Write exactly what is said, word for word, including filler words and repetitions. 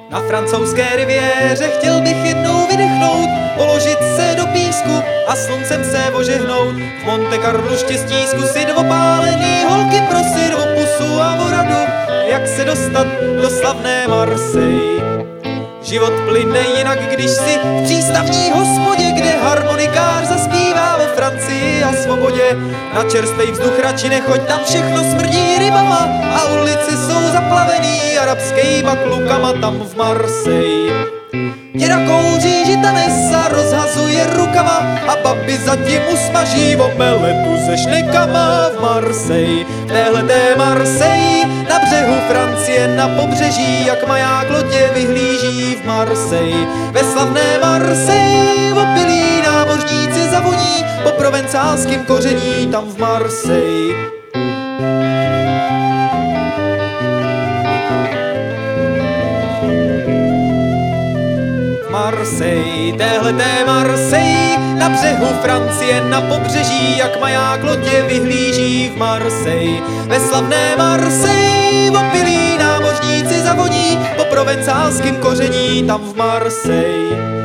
Na francouzské riviéře chtěl bych jednou vydechnout, položit se do písku a sluncem se ožehnout. V Monte Carlu štěstí zkusit opálený holky, prosit o pusu a o radu, jak se dostat do slavné Marseille. Život plyne jinak, když si v přístavní hospodě, kde harmonikář zaspívá o Francii a svobodě. Na čerstvej vzduch radši nechoď, tam všechno smrdí rybama a ulici jsou zaplavený arabskýma klukama tam v Marseille. Děda kouří žitanes a rozhazuje rukama a babi zatím usmaží omeletu se šnekama v Marseille. V téhleté Marseille, na břehu Francie, na pobřeží, jak maják lodě vyhlíží v Marseille. Ve slavné Marseille opilí námořníci zavoní po provencálským koření tam v Marseille. Marseille, téhleté Marseille, na břehu Francie, na pobřeží, jak maják lodě vyhlíží v Marseille. Ve slavné Marseille opilí námořníci zavoní po provencálským koření tam v Marseille.